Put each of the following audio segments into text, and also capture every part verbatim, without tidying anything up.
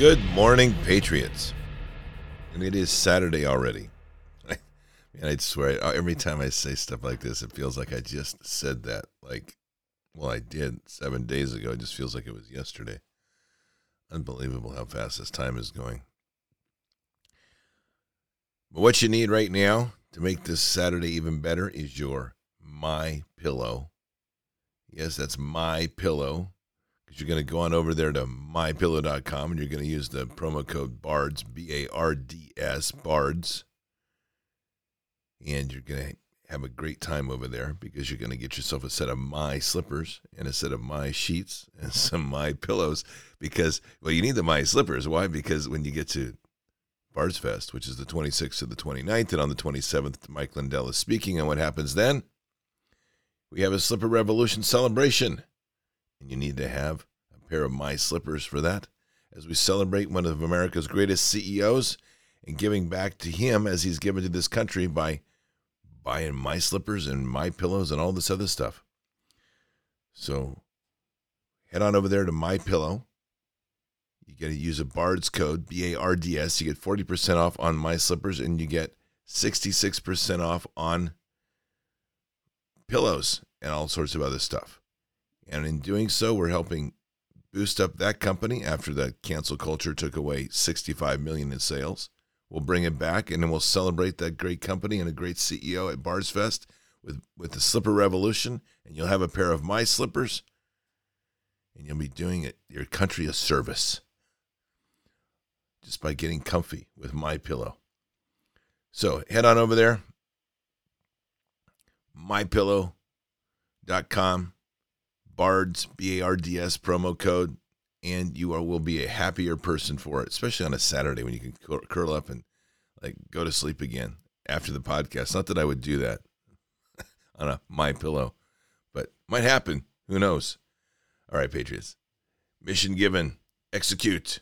Good morning, Patriots. And it is Saturday already. Man, I swear, every time I say stuff like this, it feels like I just said that. Like, well, I did seven days ago. It just feels like it was yesterday. Unbelievable how fast this time is going. But what you need right now to make this Saturday even better is your My Pillow. Yes, that's My Pillow. Because you're going to go on over there to my pillow dot com and you're going to use the promo code BARDS, B A R D S, BARDS. And you're going to have a great time over there because you're going to get yourself a set of My slippers and a set of My sheets and some My pillows. Because, well, you need the My slippers. Why? Because when you get to Bards Fest, which is the twenty-sixth to the twenty-ninth, and on the twenty-seventh, Mike Lindell is speaking. And what happens then? We have a Slipper Revolution celebration. And you need to have a pair of My slippers for that as we celebrate one of America's greatest C E Os and giving back to him as he's given to this country by buying My slippers and My pillows and all this other stuff. So head on over there to My Pillow. You got to use a BARDS code, B A R D S. You get forty percent off on My slippers and you get sixty-six percent off on pillows and all sorts of other stuff. And in doing so, we're helping boost up that company after the cancel culture took away sixty-five million dollars in sales. We'll bring it back, and then we'll celebrate that great company and a great C E O at Bards Fest with, with the Slipper Revolution, and you'll have a pair of My slippers, and you'll be doing it your country a service just by getting comfy with My Pillow. So head on over there, my pillow dot com. BARDS, B A R D S promo code, and you are, will be a happier person for it, especially on a Saturday when you can curl up and like go to sleep again after the podcast. Not that I would do that on a My Pillow, but might happen. Who knows? All right, Patriots. Mission given. Execute.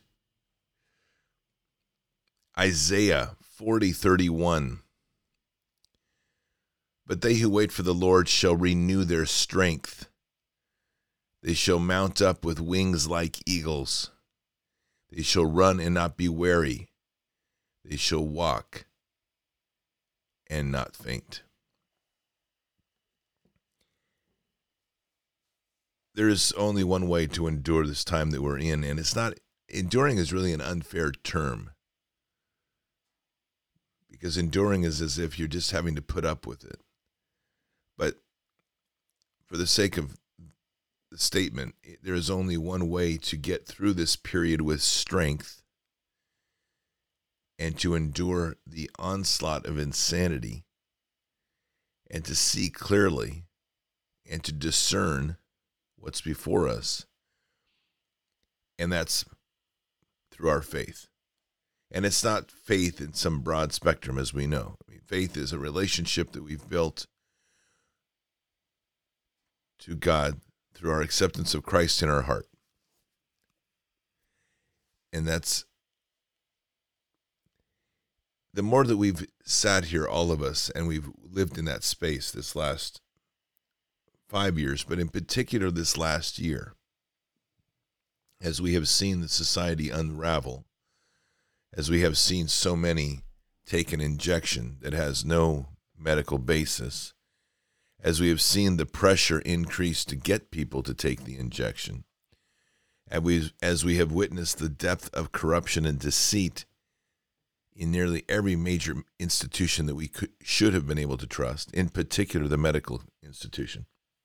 Isaiah forty thirty-one. But they who wait for the Lord shall renew their strength. They shall mount up with wings like eagles. They shall run and not be weary. They shall walk and not faint. There is only one way to endure this time that we're in, and it's not, enduring is really an unfair term. Because enduring is as if you're just having to put up with it. But for the sake of the statement, there is only one way to get through this period with strength and to endure the onslaught of insanity and to see clearly and to discern what's before us. And that's through our faith. And it's not faith in some broad spectrum, as we know. I mean, faith is a relationship that we've built to God through our acceptance of Christ in our heart. And that's, the more that we've sat here, all of us, and we've lived in that space this last five years, but in particular this last year, as we have seen the society unravel, as we have seen so many take an injection that has no medical basis, as we have seen the pressure increase to get people to take the injection, and we, as we have witnessed the depth of corruption and deceit in nearly every major institution that we could, should have been able to trust, in particular the medical institution.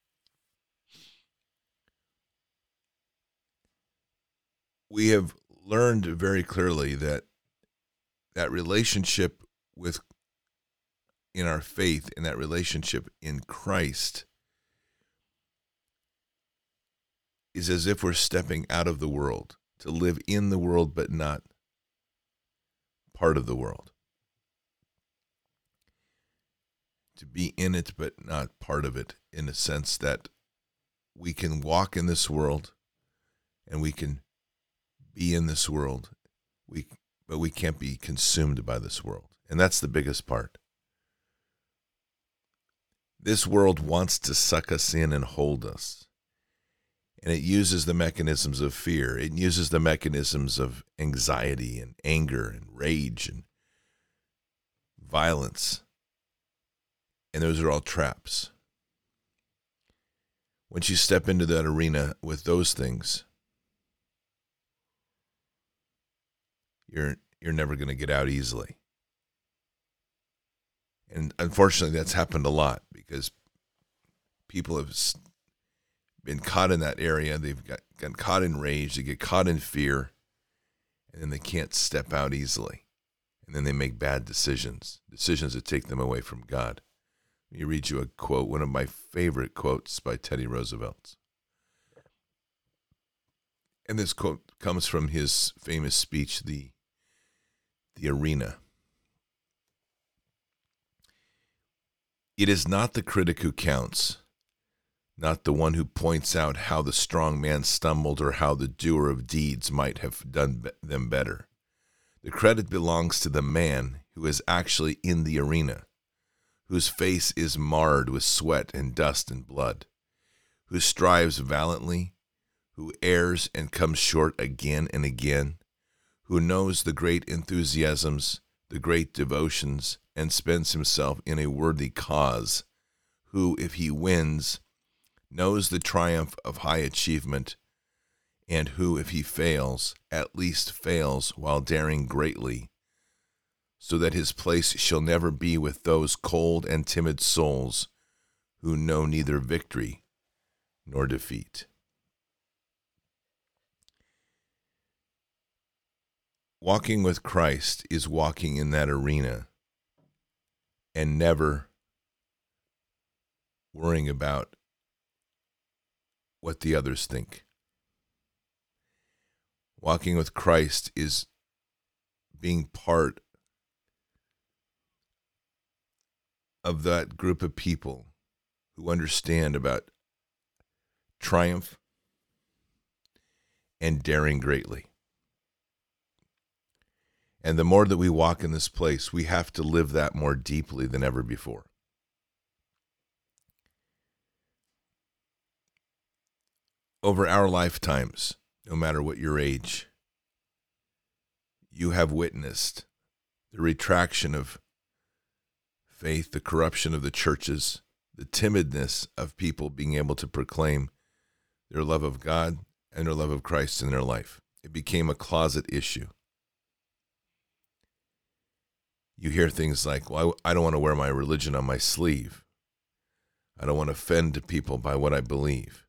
We have learned very clearly that that relationship with in our faith, in that relationship in Christ, is as if we're stepping out of the world, to live in the world but not part of the world. To be in it but not part of it, in a sense that we can walk in this world and we can be in this world, we but we can't be consumed by this world. And that's the biggest part. This world wants to suck us in and hold us. And it uses the mechanisms of fear. It uses the mechanisms of anxiety and anger and rage and violence. And those are all traps. Once you step into that arena with those things, you're you're never going to get out easily. And unfortunately, that's happened a lot because people have been caught in that area. They've got, gotten caught in rage. They get caught in fear, and then they can't step out easily. And then they make bad decisions, decisions that take them away from God. Let me read you a quote, one of my favorite quotes by Teddy Roosevelt. And this quote comes from his famous speech, The, the Arena. It is not the critic who counts, not the one who points out how the strong man stumbled or how the doer of deeds might have done them better. The credit belongs to the man who is actually in the arena, whose face is marred with sweat and dust and blood, who strives valiantly, who errs and comes short again and again, who knows the great enthusiasms, the great devotions, and spends himself in a worthy cause, who, if he wins, knows the triumph of high achievement, and who, if he fails, at least fails while daring greatly, so that his place shall never be with those cold and timid souls who know neither victory nor defeat. Walking with Christ is walking in that arena and never worrying about what the others think. Walking with Christ is being part of that group of people who understand about triumph and daring greatly. And the more that we walk in this place, we have to live that more deeply than ever before. Over our lifetimes, no matter what your age, you have witnessed the retraction of faith, the corruption of the churches, the timidness of people being able to proclaim their love of God and their love of Christ in their life. It became a closet issue. You hear things like, well, I don't want to wear my religion on my sleeve. I don't want to offend people by what I believe.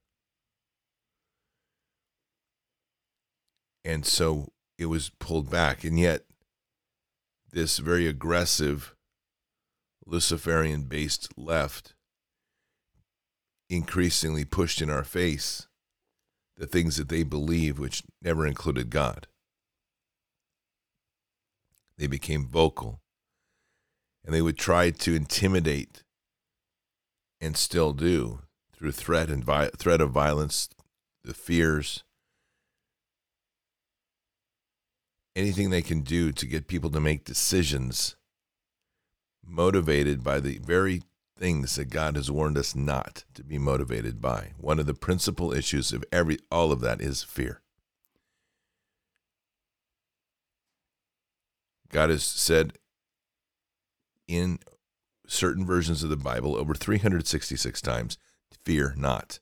And so it was pulled back. And yet, this very aggressive, Luciferian-based left increasingly pushed in our face the things that they believe, which never included God. They became vocal. And they would try to intimidate, and still do, through threat and vi- threat of violence, the fears, anything they can do to get people to make decisions motivated by the very things that God has warned us not to be motivated by. One of the principal issues of every all of that is fear. God has said in certain versions of the Bible over three hundred sixty-six times, fear not.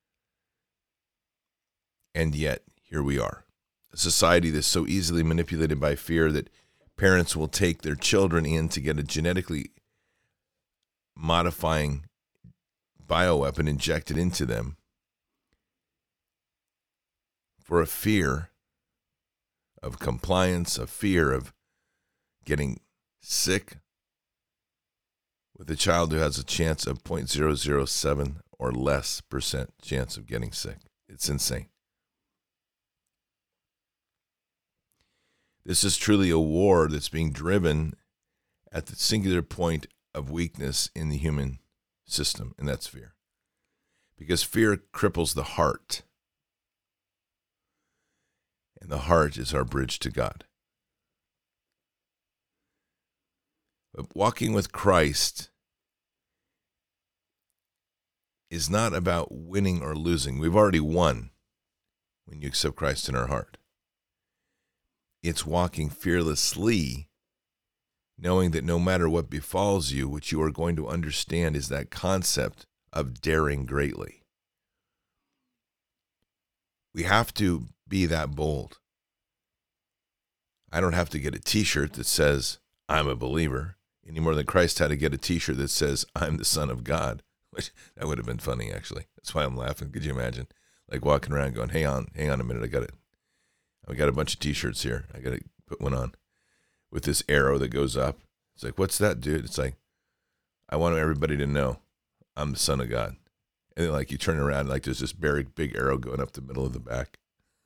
And yet, here we are. A society that's so easily manipulated by fear that parents will take their children in to get a genetically modifying bioweapon injected into them for a fear of compliance, a fear of getting sick, with a child who has a chance of zero point zero zero seven or less percent chance of getting sick. It's insane. This is truly a war that's being driven at the singular point of weakness in the human system, and that's fear. Because fear cripples the heart, and the heart is our bridge to God. But walking with Christ is not about winning or losing. We've already won. when you accept Christ in our heart. It's walking fearlessly, knowing that no matter what befalls you, what you are going to understand is that concept of daring greatly. We have to be that bold. I don't have to get a t-shirt that says, I'm a believer, any more than Christ had to get a t-shirt that says, I'm the Son of God. Which, that would have been funny, actually. That's why I'm laughing. Could you imagine? Like walking around going, hang on, hang on a minute, I got it. I got a bunch of t-shirts here. I got to put one on with this arrow that goes up. It's like, what's that, dude? It's like, I want everybody to know I'm the Son of God. And then, like, you turn around, like, there's this big, big arrow going up the middle of the back.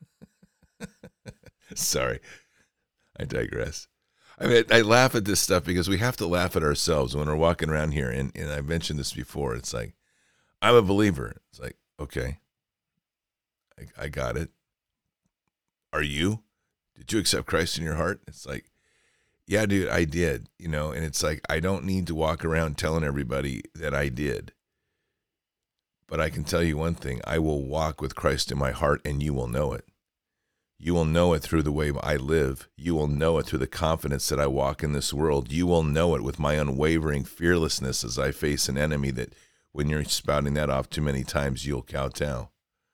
Sorry, I digress. I mean, I laugh at this stuff because we have to laugh at ourselves when we're walking around here. And, and I mentioned this before. It's like, I'm a believer. It's like, okay, I, I got it. Are you? Did you accept Christ in your heart? It's like, yeah, dude, I did. You know, and it's like, I don't need to walk around telling everybody that I did. But I can tell you one thing. I will walk with Christ in my heart, and you will know it. You will know it through the way I live. You will know it through the confidence that I walk in this world. You will know it with my unwavering fearlessness as I face an enemy that when you're spouting that off too many times, you'll kowtow.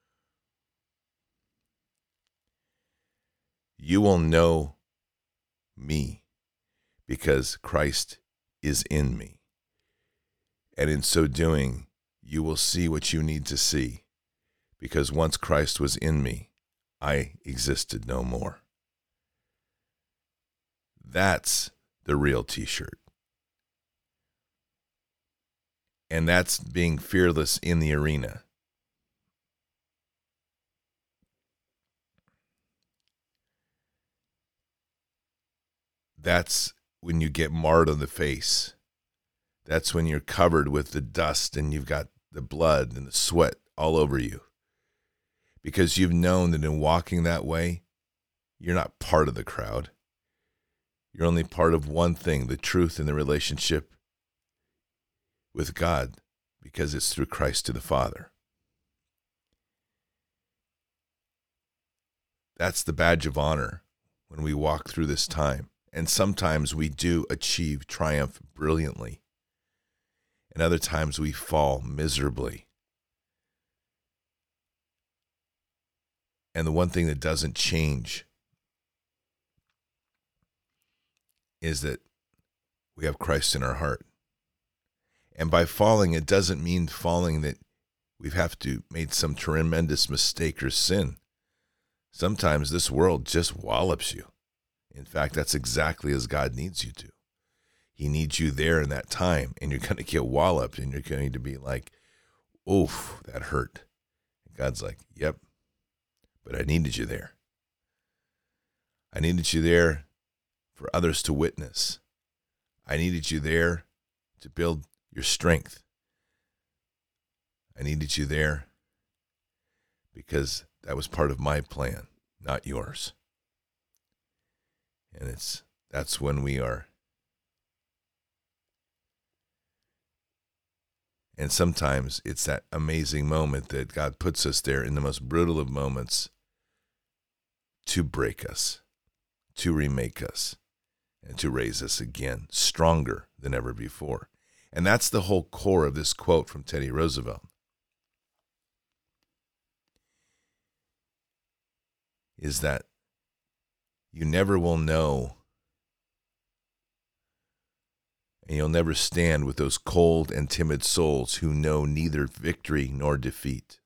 You will know me because Christ is in me. And in so doing, you will see what you need to see, because once Christ was in me, I existed no more. That's the real t-shirt. And that's being fearless in the arena. That's when you get marred on the face. That's when you're covered with the dust and you've got the blood and the sweat all over you. Because you've known that in walking that way, you're not part of the crowd. You're only part of one thing, the truth in the relationship with God, because it's through Christ to the Father. That's the badge of honor when we walk through this time. And sometimes we do achieve triumph brilliantly. And other times we fall miserably. And the one thing that doesn't change is that we have Christ in our heart. And by falling, it doesn't mean falling that we have to made some tremendous mistake or sin. Sometimes this world just wallops you. In fact, that's exactly as God needs you to. He needs you there in that time, and you're going to get walloped, and you're going to be like, oof, that hurt. And God's like, yep, but I needed you there. I needed you there for others to witness. I needed you there to build your strength. I needed you there because that was part of my plan, not yours. And it's that's when we are. And sometimes it's that amazing moment that God puts us there in the most brutal of moments to break us, to remake us, and to raise us again, stronger than ever before. And that's the whole core of this quote from Teddy Roosevelt. Is that you never will know, and you'll never stand with those cold and timid souls who know neither victory nor defeat.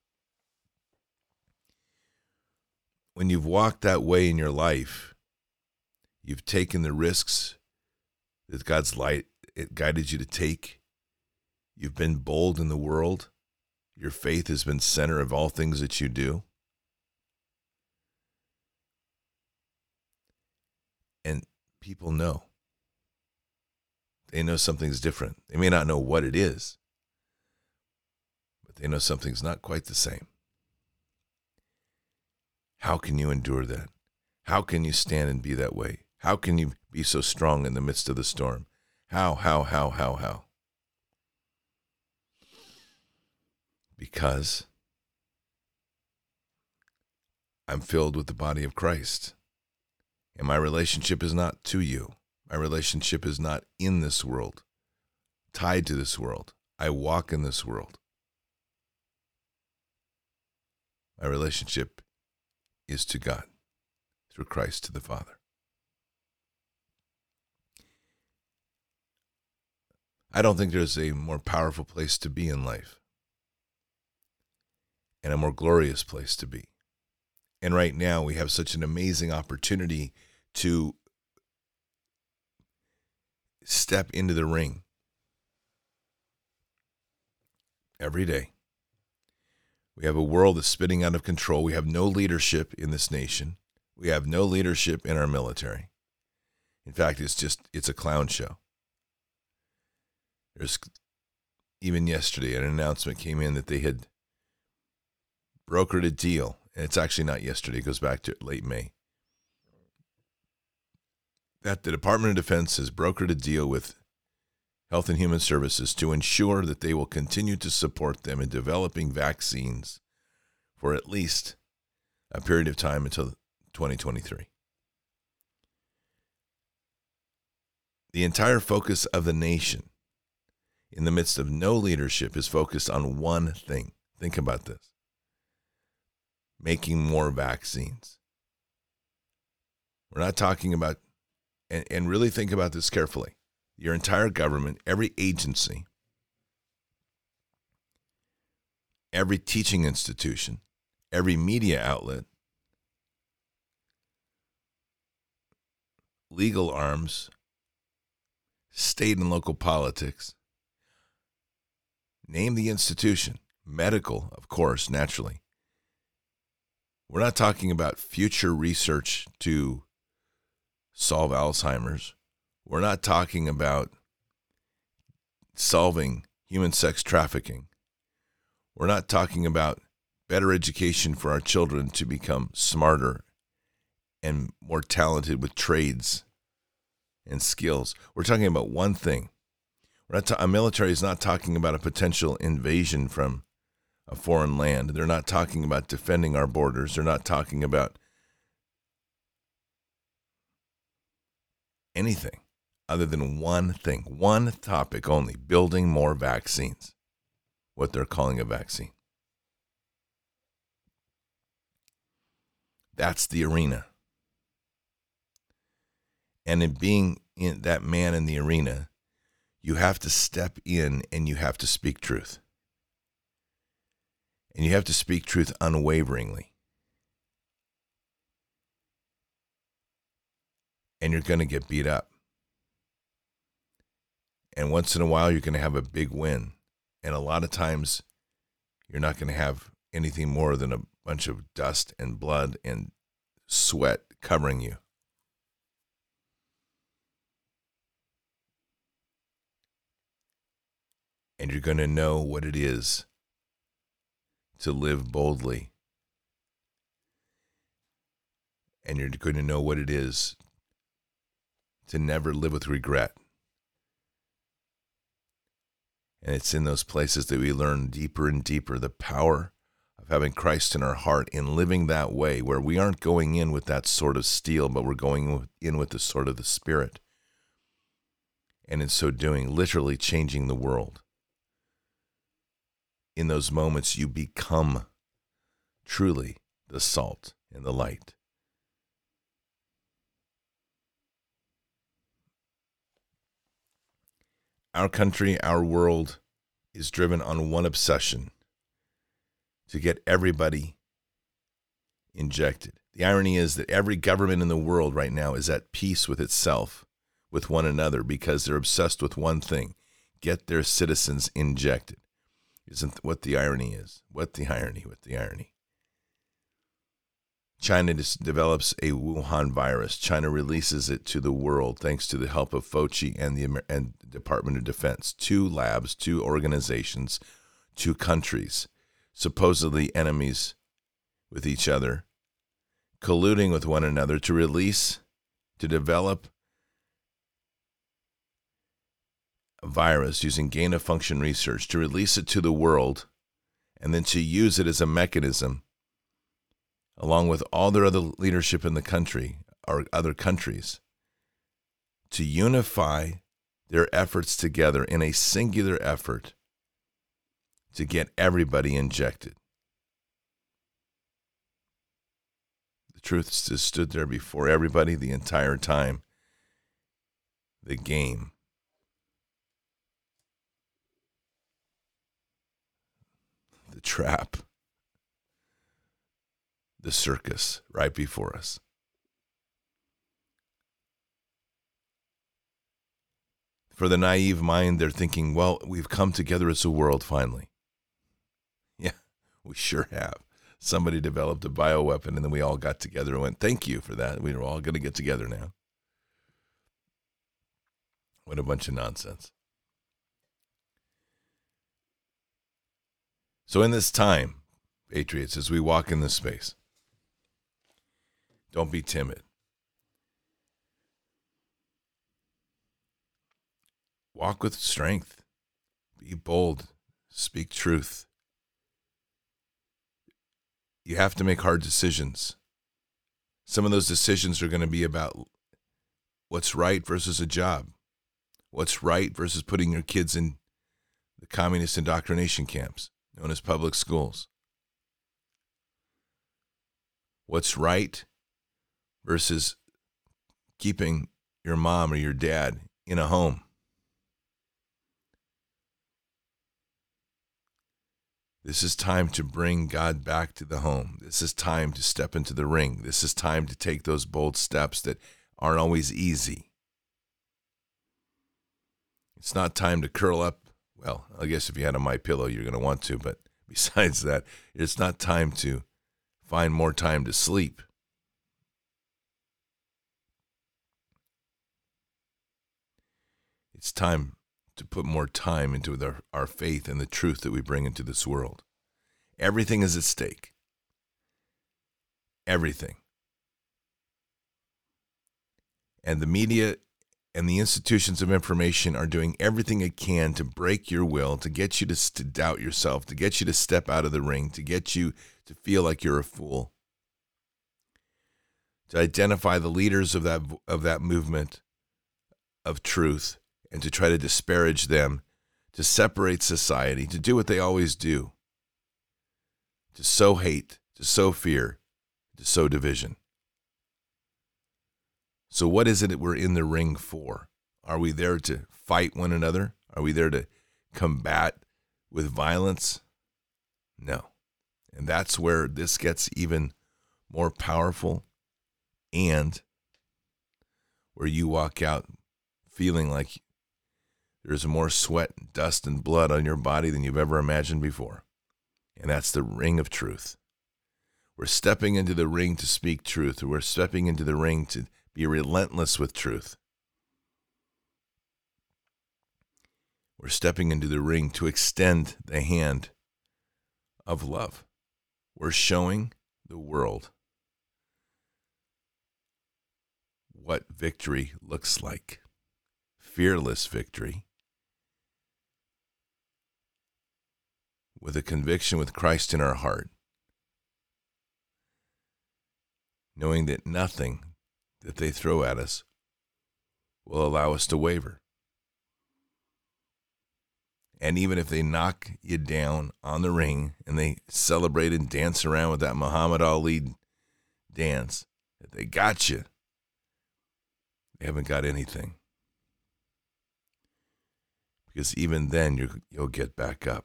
When you've walked that way in your life, you've taken the risks that God's light it guided you to take. You've been bold in the world. Your faith has been center of all things that you do. And people know. They know something's different. They may not know what it is, but they know something's not quite the same. How can you endure that? How can you stand and be that way? How can you be so strong in the midst of the storm? How, how, how, how, how? Because I'm filled with the body of Christ. And my relationship is not to you. My relationship is not in this world, tied to this world. I walk in this world. My relationship is to God through Christ to the Father. I don't think there's a more powerful place to be in life and a more glorious place to be. And right now we have such an amazing opportunity to step into the ring every day. We have a world that's spinning out of control. We have no leadership in this nation. We have no leadership in our military. In fact, it's just, it's a clown show. There's, even yesterday, an announcement came in that they had brokered a deal. And it's actually not yesterday. It goes back to late May. That the Department of Defense has brokered a deal with Health and Human Services to ensure that they will continue to support them in developing vaccines for at least a period of time until twenty twenty-three. The entire focus of the nation in the midst of no leadership is focused on one thing. Think about this. Making more vaccines. We're not talking about, and, and really think about this carefully. Your entire government, every agency, every teaching institution, every media outlet, legal arms, state and local politics, name the institution, medical, of course, naturally. We're not talking about future research to solve Alzheimer's. We're not talking about solving human sex trafficking. We're not talking about better education for our children to become smarter and more talented with trades and skills. We're talking about one thing. We're not ta- our military is not talking about a potential invasion from a foreign land. They're not talking about defending our borders. They're not talking about anything other than one thing, one topic only, building more vaccines, what they're calling a vaccine. That's the arena. And in being in that man in the arena, you have to step in and you have to speak truth. And you have to speak truth unwaveringly. And you're going to get beat up. And once in a while, you're going to have a big win. And a lot of times, you're not going to have anything more than a bunch of dust and blood and sweat covering you. And you're going to know what it is to live boldly. And you're going to know what it is to never live with regret. And it's in those places that we learn deeper and deeper the power of having Christ in our heart and living that way, where we aren't going in with that sword of steel, but we're going in with the sword of the Spirit. And in so doing, literally changing the world. In those moments, you become truly the salt and the light. Our country, our world is driven on one obsession: to get everybody injected. The irony is that every government in the world right now is at peace with itself, with one another, because they're obsessed with one thing: get their citizens injected. Isn't what the irony is? What the irony, what the irony. China just develops a Wuhan virus. China releases it to the world thanks to the help of Fauci and the and Department of Defense. Two labs, two organizations, two countries, supposedly enemies with each other, colluding with one another to release, to develop a virus using gain-of-function research, to release it to the world, and then to use it as a mechanism along with all their other leadership in the country or other countries, to unify their efforts together in a singular effort to get everybody injected. The truth just stood there before everybody the entire time. The game, the trap, the circus right before us. For the naive mind, they're thinking, well, we've come together as a world finally. Yeah, we sure have. Somebody developed a bioweapon, and then we all got together and went, thank you for that. We were all going to get together now. What a bunch of nonsense. So in this time, Patriots, as we walk in this space, don't be timid. Walk with strength. Be bold. Speak truth. You have to make hard decisions. Some of those decisions are going to be about what's right versus a job. What's right versus putting your kids in the communist indoctrination camps, known as public schools. What's right versus keeping your mom or your dad in a home. This is time to bring God back to the home. This is time to step into the ring. This is time to take those bold steps that aren't always easy. It's not time to curl up. Well, I guess if you had a MyPillow, you're going to want to. But besides that, it's not time to find more time to sleep. It's time to put more time into the, our faith and the truth that we bring into this world. Everything is at stake. Everything. And the media and the institutions of information are doing everything it can to break your will, to get you to, to doubt yourself, to get you to step out of the ring, to get you to feel like you're a fool, to identify the leaders of that of that movement of truth and to try to disparage them, to separate society, to do what they always do, to sow hate, to sow fear, to sow division. So what is it that we're in the ring for? Are we there to fight one another? Are we there to combat with violence? No. And that's where this gets even more powerful, and where you walk out feeling like there's more sweat, dust, and blood on your body than you've ever imagined before. And that's the ring of truth. We're stepping into the ring to speak truth. We're stepping into the ring to be relentless with truth. We're stepping into the ring to extend the hand of love. We're showing the world what victory looks like. Fearless victory. With a conviction with Christ in our heart. Knowing that nothing that they throw at us will allow us to waver. And even if they knock you down on the ring and they celebrate and dance around with that Muhammad Ali dance, that they got you, they haven't got anything. Because even then you you'll get back up.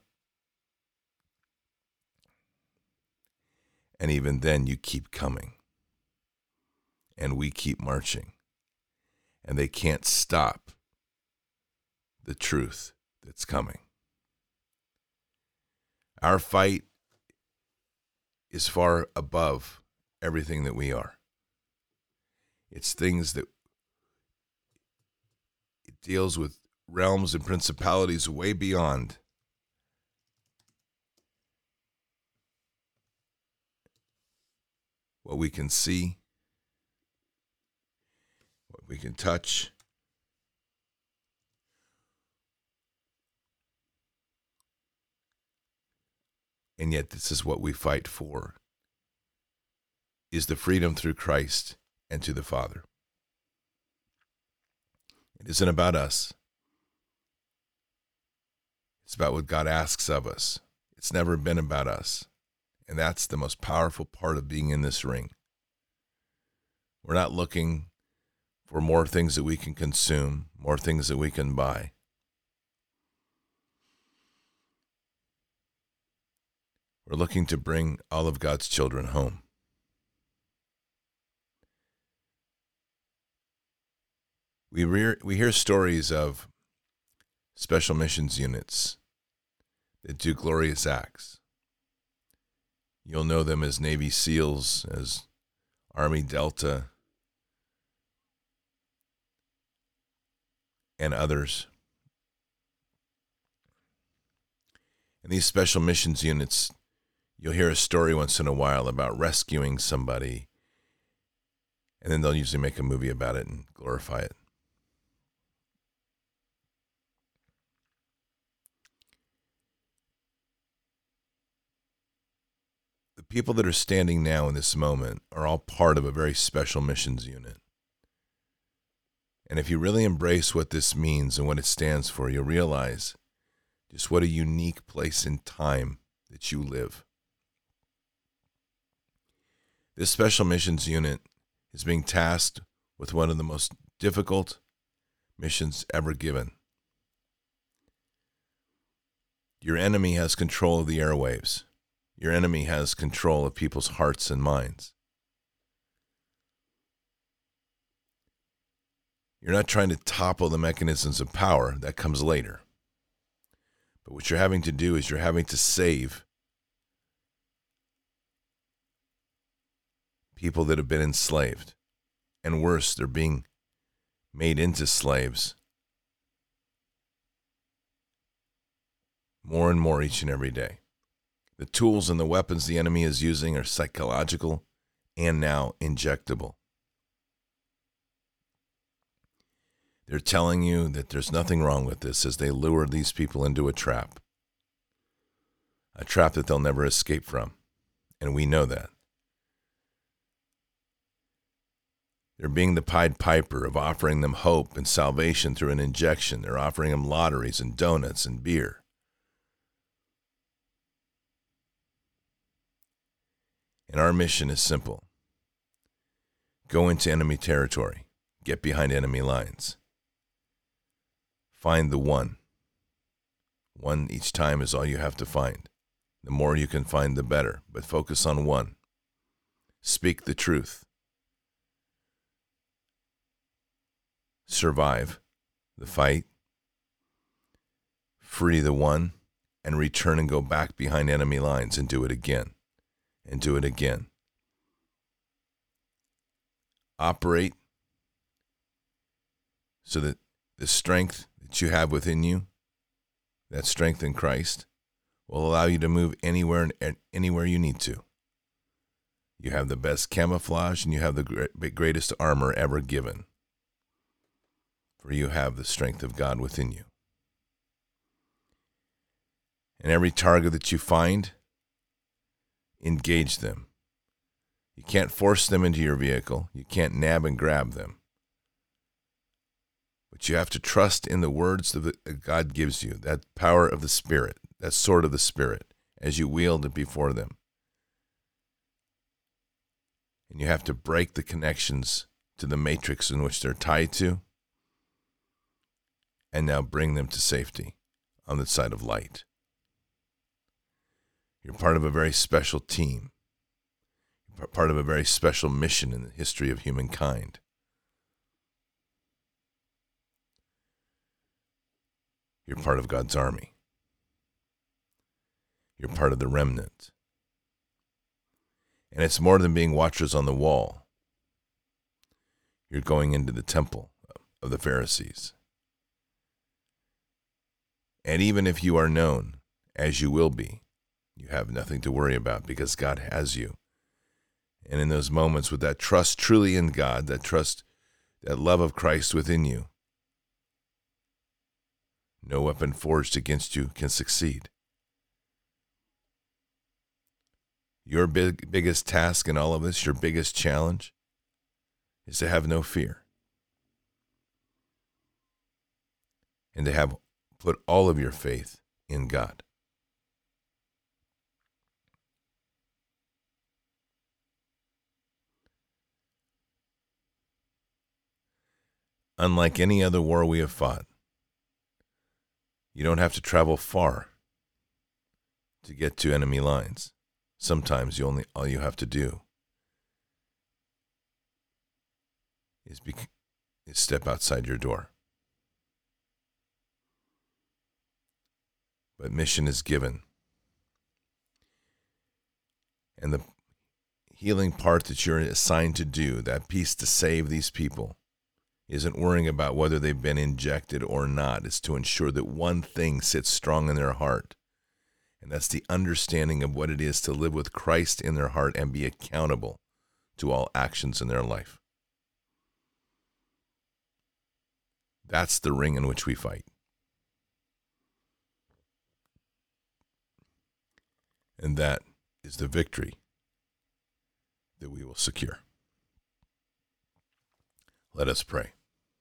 And even then you keep coming. And we keep marching. And they can't stop the truth that's coming. Our fight is far above everything that we are. It's things that it deals with realms and principalities way beyond what we can see, what we can touch. And yet this is what we fight for. is the freedom through Christ and to the Father. It isn't about us. It's about what God asks of us. It's never been about us. And that's the most powerful part of being in this ring. We're not looking for more things that we can consume, more things that we can buy. We're looking to bring all of God's children home. We re- we hear stories of special missions units that do glorious acts. You'll know them as Navy SEALs, as Army Delta, and others. And these special missions units, you'll hear a story once in a while about rescuing somebody, and then they'll usually make a movie about it and glorify it. The people that are standing now in this moment are all part of a very special missions unit. And if you really embrace what this means and what it stands for, you'll realize just what a unique place in time that you live. This special missions unit is being tasked with one of the most difficult missions ever given. Your enemy has control of the airwaves. Your enemy has control of people's hearts and minds. You're not trying to topple the mechanisms of power. That comes later. But what you're having to do is you're having to save people that have been enslaved. And worse, they're being made into slaves more and more each and every day. The tools and the weapons the enemy is using are psychological and now injectable. They're telling you that there's nothing wrong with this as they lure these people into a trap. A trap that they'll never escape from. And we know that. They're being the Pied Piper of offering them hope and salvation through an injection. They're offering them lotteries and donuts and beer. And our mission is simple. Go into enemy territory. Get behind enemy lines. Find the one. One each time is all you have to find. The more you can find, the better. But focus on one. Speak the truth. Survive the fight. Free the one. And return and go back behind enemy lines and do it again. And do it again. Operate so that the strength that you have within you, that strength in Christ, will allow you to move anywhere and anywhere you need to. You have the best camouflage and you have the greatest armor ever given. For you have the strength of God within you. And every target that you find, engage them. You can't force them into your vehicle. You can't nab and grab them. But you have to trust in the words that God gives you, that power of the Spirit, that sword of the Spirit, as you wield it before them. And you have to break the connections to the matrix in which they're tied to, and now bring them to safety on the side of light. You're part of a very special team. You're part of a very special mission in the history of humankind. You're part of God's army. You're part of the remnant. And it's more than being watchers on the wall. You're going into the temple of the Pharisees. And even if you are known, as you will be, you have nothing to worry about because God has you. And in those moments with that trust truly in God, that trust, that love of Christ within you, no weapon forged against you can succeed. Your big, biggest task in all of this, your biggest challenge, is to have no fear. And to have put all of your faith in God. Unlike any other war we have fought, you don't have to travel far to get to enemy lines. Sometimes you only all you have to do is, be, is step outside your door. But mission is given. And the healing part that you're assigned to do, that piece to save these people, isn't worrying about whether they've been injected or not. It's to ensure that one thing sits strong in their heart. And that's the understanding of what it is to live with Christ in their heart and be accountable to all actions in their life. That's the ring in which we fight. And that is the victory that we will secure. Let us pray.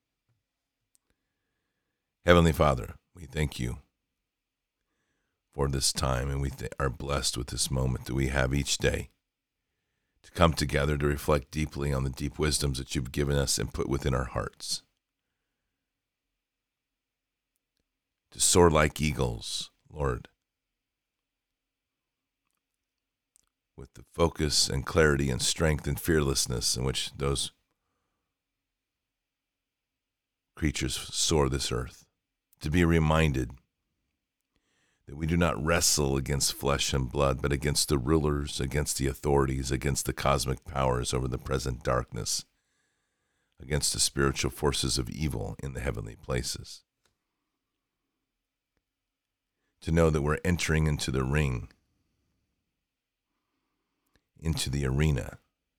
Heavenly Father, we thank you for this time, and we th- are blessed with this moment that we have each day to come together to reflect deeply on the deep wisdoms that you've given us and put within our hearts. To soar like eagles, Lord, with the focus and clarity and strength and fearlessness in which those creatures soar this earth. To be reminded that we do not wrestle against flesh and blood, but against the rulers, against the authorities, against the cosmic powers over the present darkness, against the spiritual forces of evil in the heavenly places. To know that we're entering into the ring, into the arena,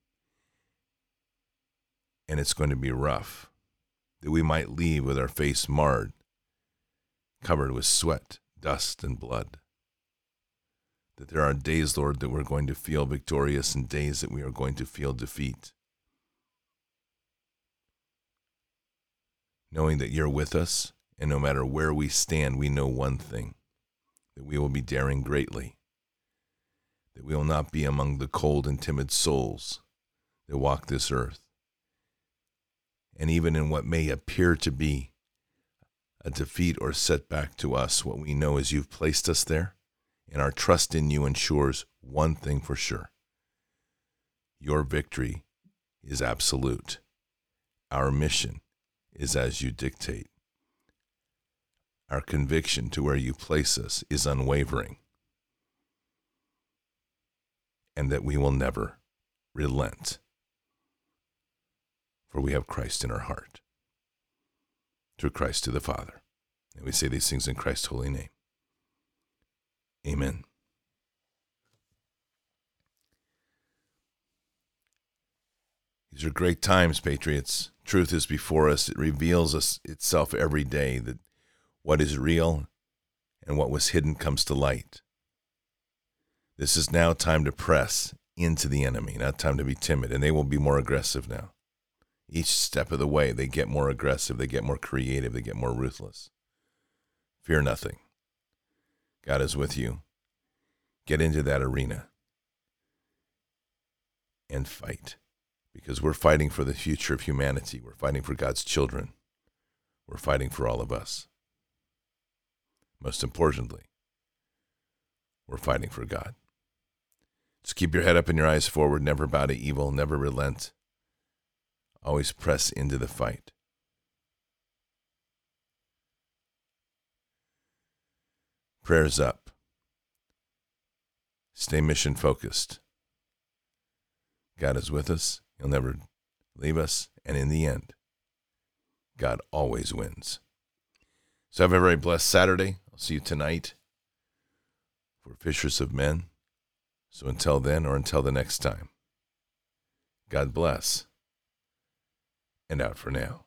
and it's going to be rough, that we might leave with our face marred, covered with sweat, dust, and blood. That there are days, Lord, that we're going to feel victorious and days that we are going to feel defeat. Knowing that you're with us, and no matter where we stand, we know one thing, that we will be daring greatly, that we will not be among the cold and timid souls that walk this earth. And even in what may appear to be a defeat or setback to us, what we know is you've placed us there, and our trust in you ensures one thing for sure. Your victory is absolute. Our mission is as you dictate. Our conviction to where you place us is unwavering, and that we will never relent, for we have Christ in our heart. Through Christ to the Father. And we say these things in Christ's holy name. Amen. These are great times, patriots. Truth is before us. It reveals us itself every day, that what is real and what was hidden comes to light. This is now time to press into the enemy, not time to be timid, and they will be more aggressive now. Each step of the way, they get more aggressive, they get more creative, they get more ruthless. Fear nothing. God is with you. Get into that arena and fight, because we're fighting for the future of humanity. We're fighting for God's children. We're fighting for all of us. Most importantly, we're fighting for God. Just keep your head up and your eyes forward. Never bow to evil. Never relent. Always press into the fight. Prayers up. Stay mission focused. God is with us. He'll never leave us. And in the end, God always wins. So have a very blessed Saturday. I'll see you tonight for Fishers of Men. So until then, or until the next time, God bless. And out for now.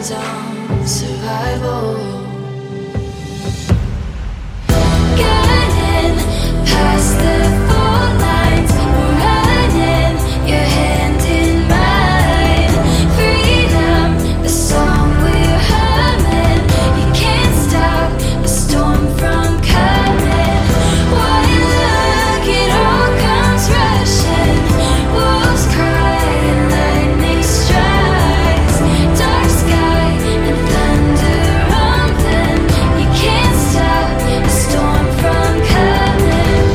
hands on survival. Getting past the fault lines, we're running, your hand in mine. Freedom, the song we're humming. You can't stop the storm from coming. One look, it all comes rushing. Wolves cry and lightning strikes. Dark sky and thunder rumbling. You can't stop the storm from coming.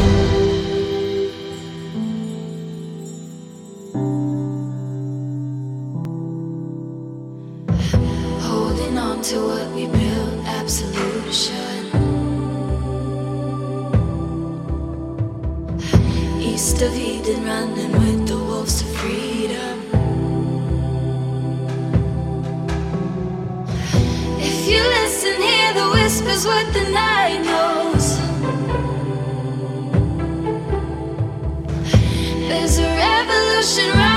Holding on to what we built, absolution. East of Eden, running with the wolves to freedom. If you listen, hear the whispers, what the night knows. There's a revolution.